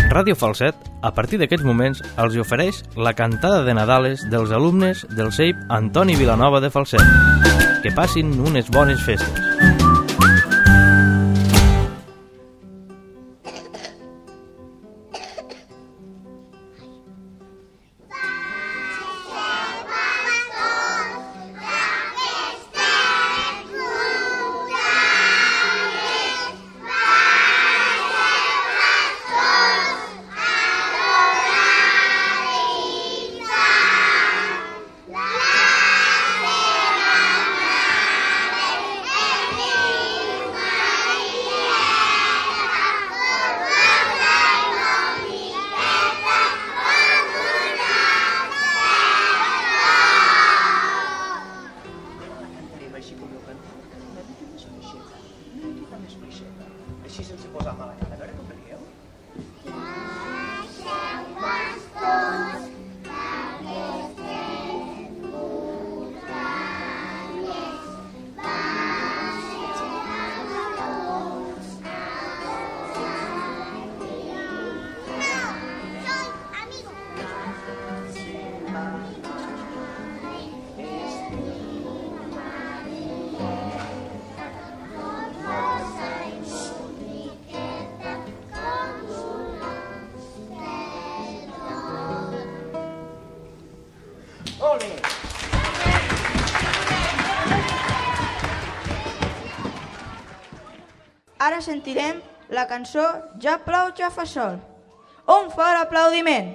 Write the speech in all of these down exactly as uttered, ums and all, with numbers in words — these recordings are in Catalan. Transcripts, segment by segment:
Ràdio Falset, a partir d'aquests moments, els ofereix la cantada de Nadales dels alumnes del C E I P Antoni Vilanova de Falset. Que passin unes bones festes. Ara sentirem la cançó Ja plou, ja fa sol. Un fort aplaudiment!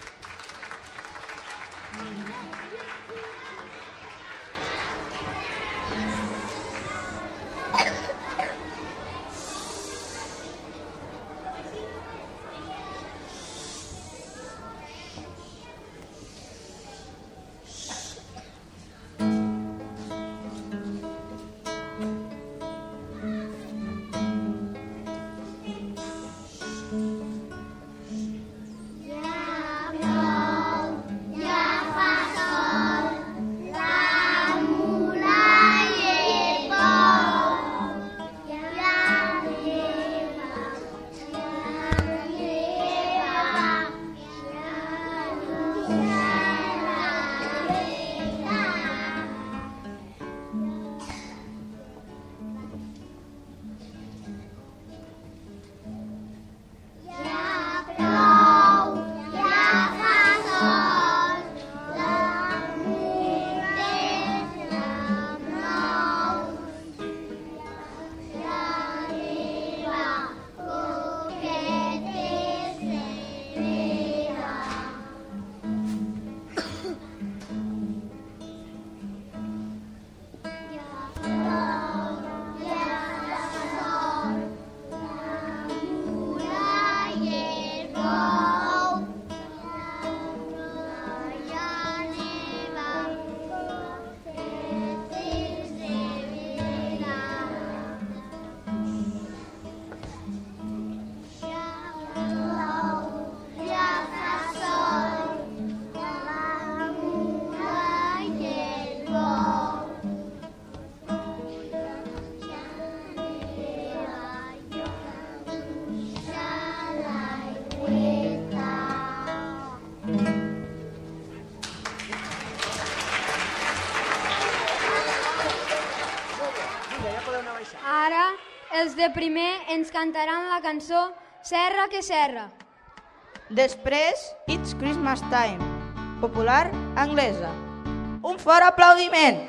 Ara els de primer ens cantaran la cançó Serra que serra. Després, It's Christmas Time, popular anglesa. Un fort aplaudiment!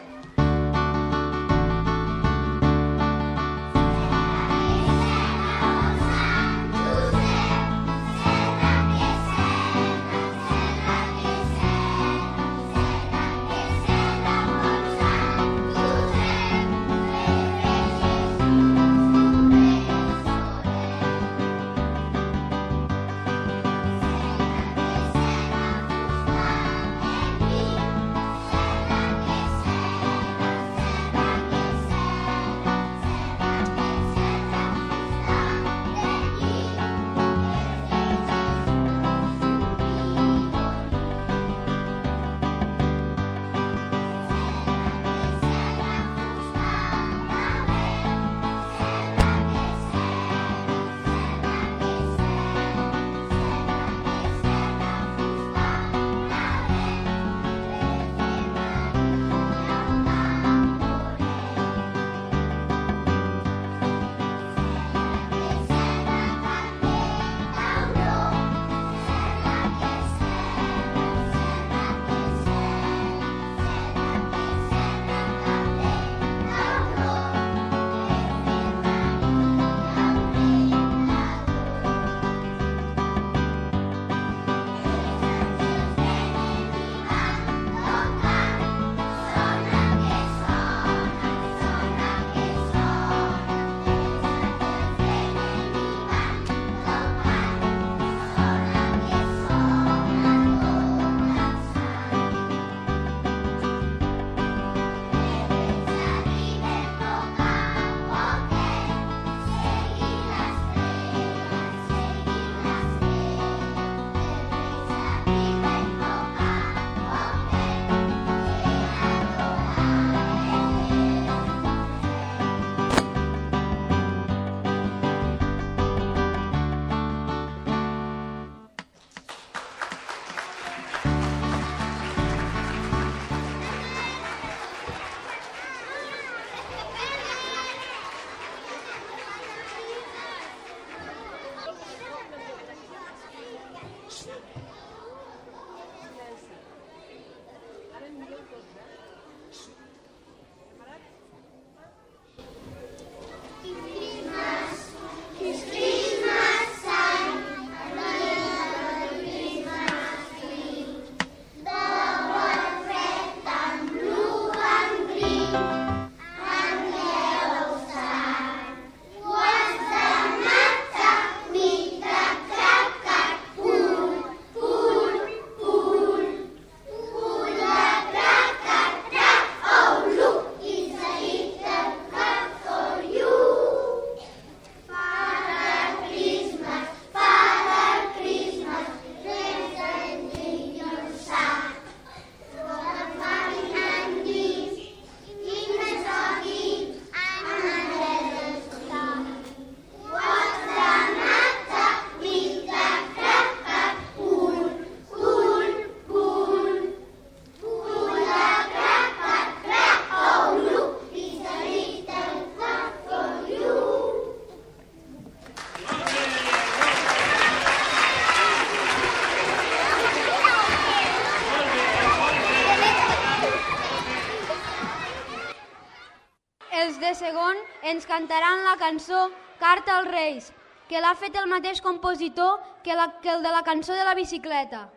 ens cantaran la cançó Carta als Reis, que l'ha fet el mateix compositor que, la, que el de la cançó de la bicicleta.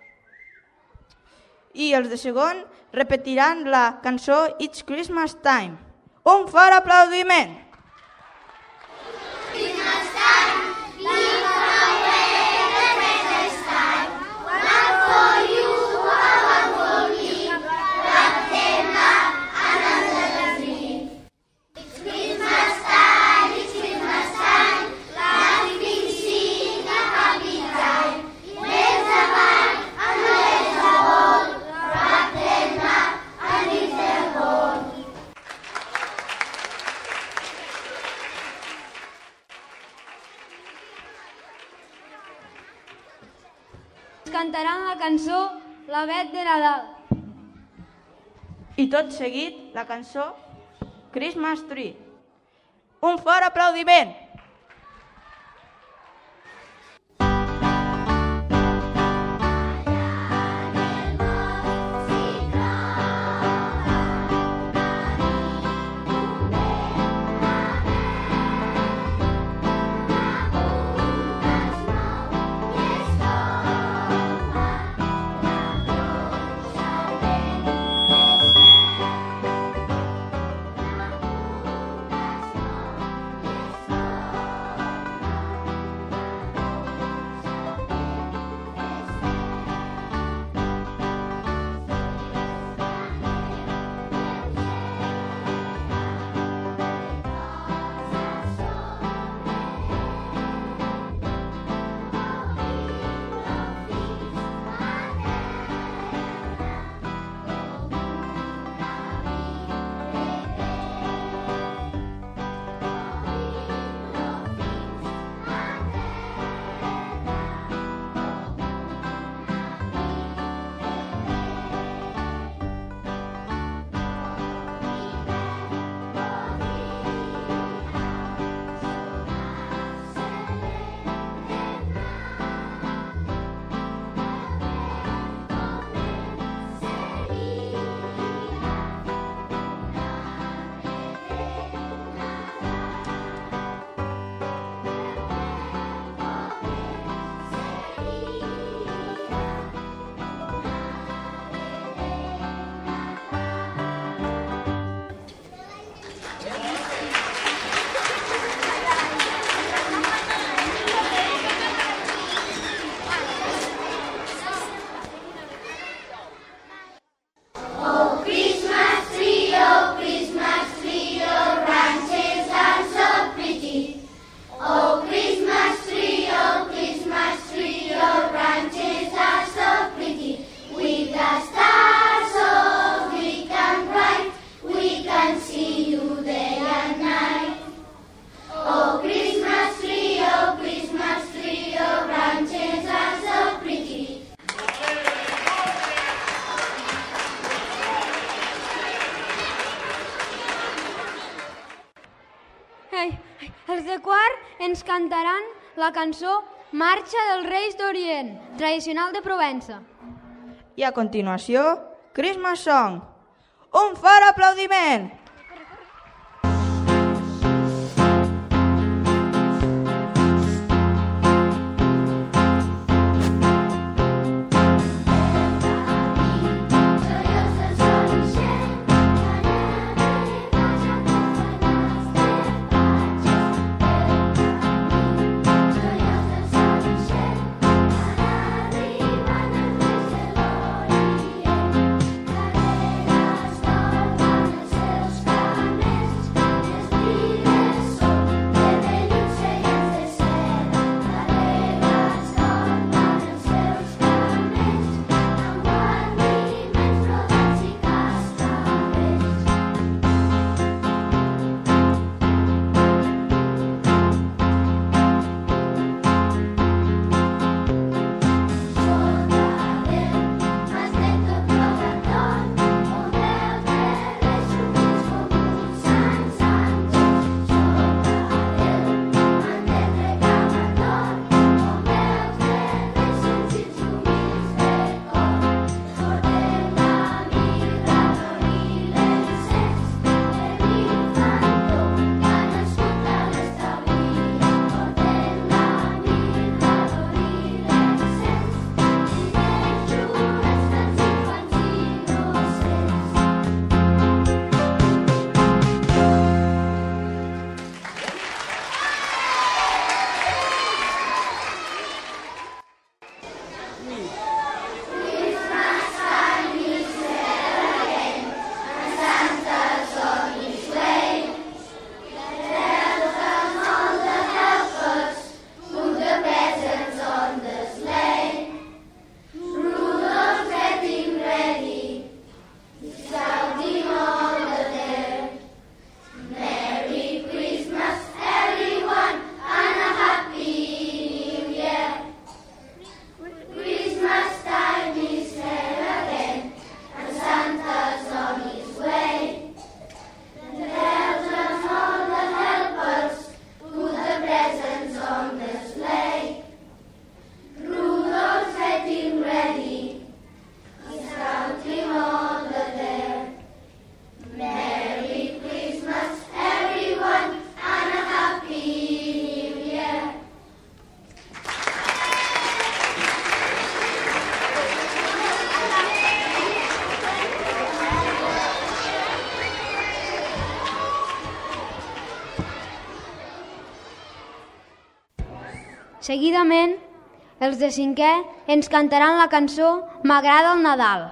I els de segon repetiran la cançó It's Christmas Time. Un fort aplaudiment! Christmas time, live away the Christmas time. One for you, one for me, but then not another dream. It's Christmas time, it's Christmas time, laughing, sing a happy time. Where's the barn and where's the ball? Wrap them up and leave them home. Cantaran la cançó La Bet de Nadal. I tot seguit la cançó Christmas Tree. Un fort aplaudiment! Els de quart ens cantaran la cançó Marxa dels Reis d'Orient, tradicional de Provença. I a continuació, Christmas Song. Un fort aplaudiment! Sails Seguidament, els de cinquè ens cantaran la cançó M'agrada el Nadal.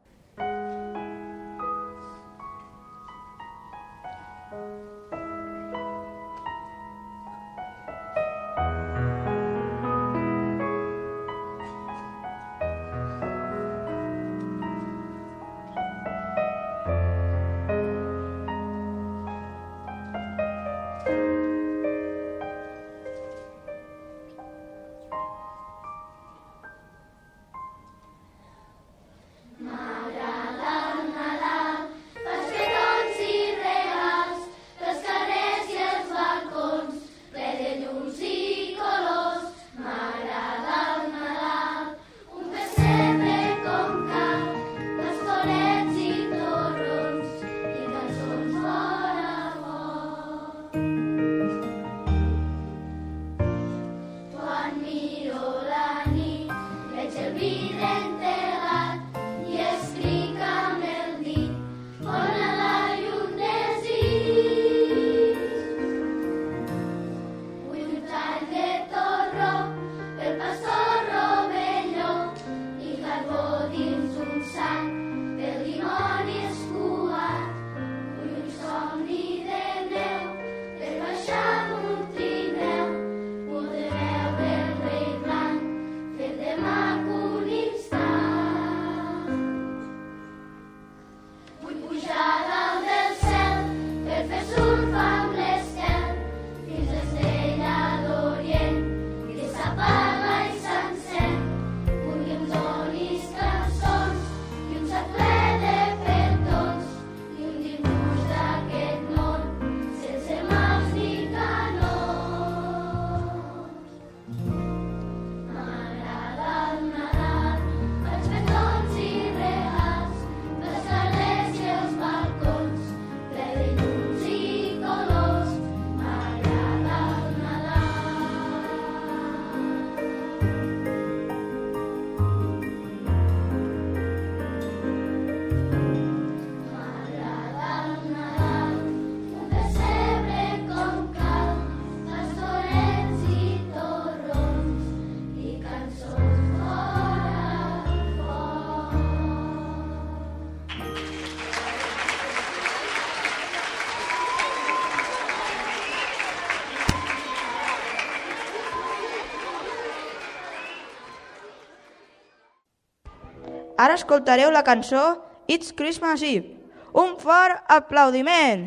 Ara escoltareu la cançó It's Christmas Eve. Un fort aplaudiment!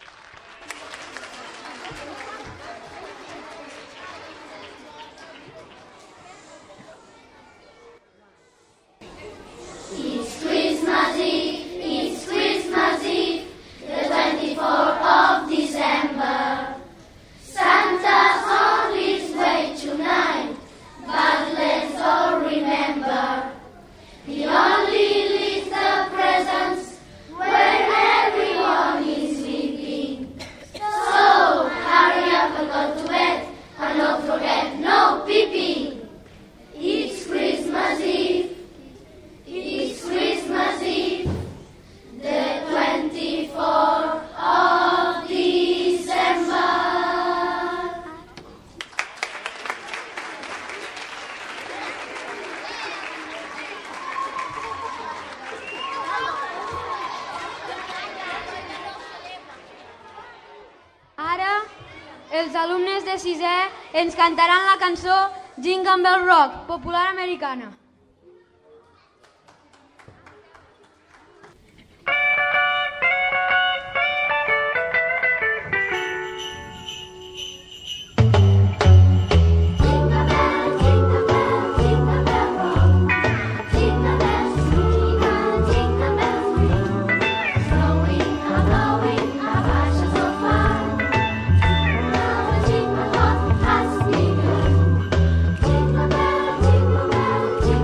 It's Christmas Eve, it's Christmas Eve, the twenty-fourth of December. Santa's on his way tonight, but let's all remember, he only leaves the presents when everyone is sleeping. So hurry up and go to bed, and don't forget no peeping. It's Christmas Eve, it's Christmas Eve, the twenty-fourth of December. Ara, els alumnes de sisè ens cantaran la cançó Jingle Bell Rock, popular americana. Jingle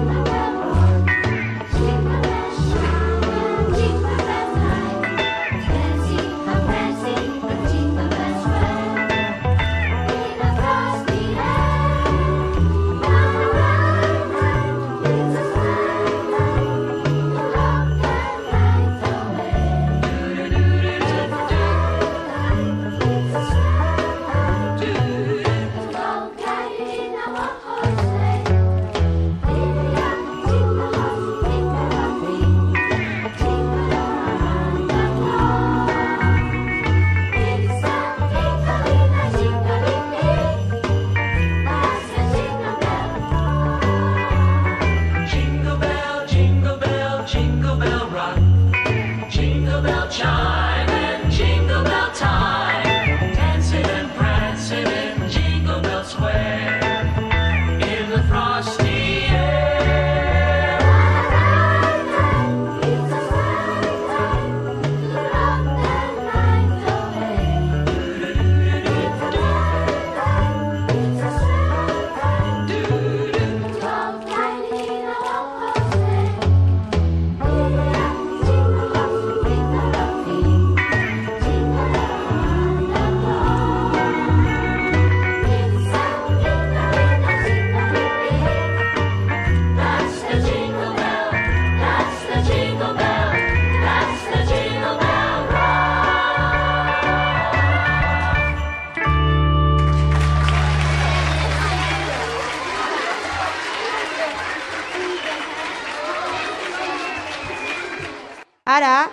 Ara,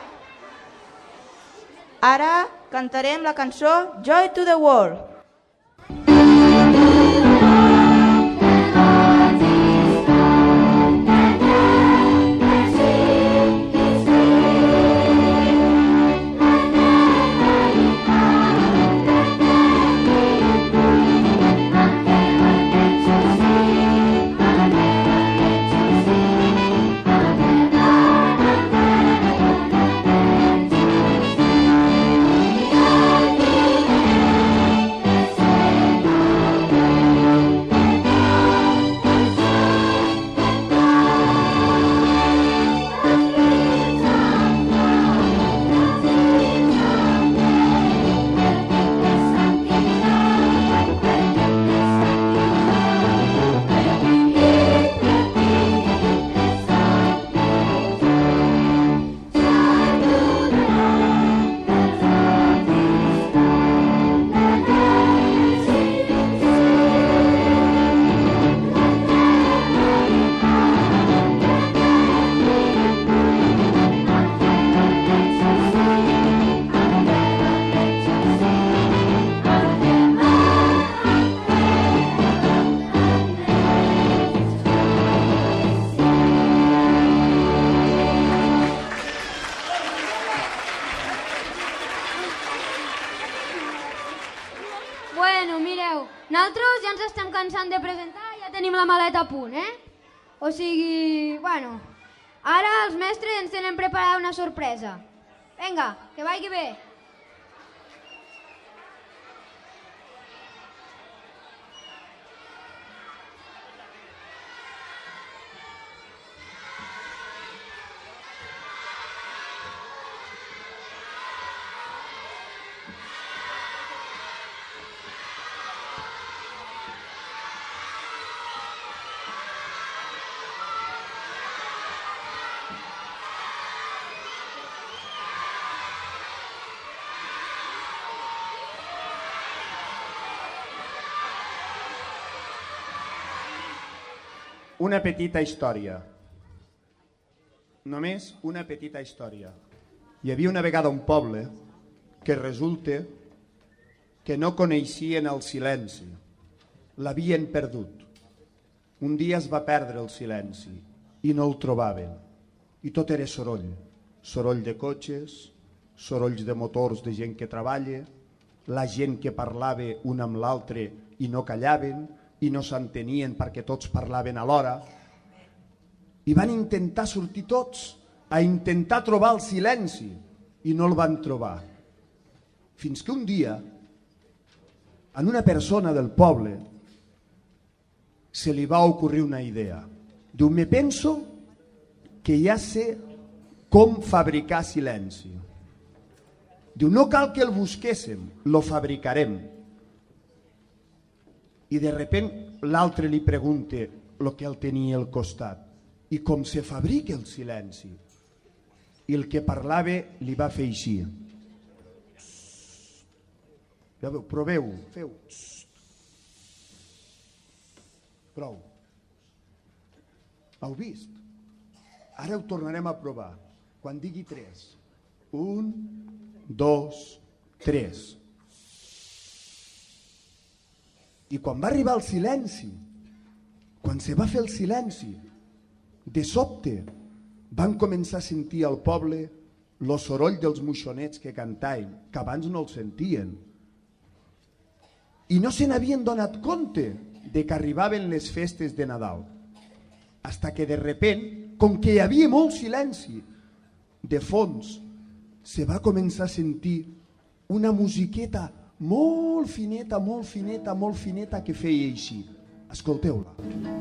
ara cantarem la cançó Joy to the World. Bueno, mireu, nosaltres ja ens estem cansant de presentar, ja tenim la maleta a punt, eh? O sigui, bueno, ara els mestres ens tenen preparada una sorpresa. Vinga, que vagi bé. Una petita història. Només una petita història. Hi havia una vegada un poble que resulta que no coneixien el silenci. L'havien perdut. Un dia es va perdre el silenci i no el trobaven. I tot era soroll. Soroll de cotxes, sorolls de motors de gent que treballa, la gent que parlava un amb l'altre i no callaven, i no s'entenien perquè tots parlaven alhora, i van intentar sortir tots a intentar trobar el silenci i no el van trobar, fins que un dia en una persona del poble se li va ocorrir una idea. Diu, me penso que ja sé com fabricar silenci. Diu, no cal que el busquéssim, lo fabricarem. I de repent l'altre li pregunta el que el tenia al costat, i com se fabrica el silenci? I el que parlava li va fer així. Ja veu, proveu, feu. Prou. Heu vist? Ara ho tornarem a provar. Quan digui tres. Un, dos, tres. I quan va arribar el silenci, quan se va fer el silenci, de sobte van començar a sentir al poble el soroll dels moixonets que cantaven, que abans no el sentien. I no se n'havien donat compte de que arribaven les festes de Nadal. Hasta que de repent, com que hi havia molt silenci, de fons se va començar a sentir una musiqueta molt fineta, molt fineta, molt fineta que feia així. Escolteu-la.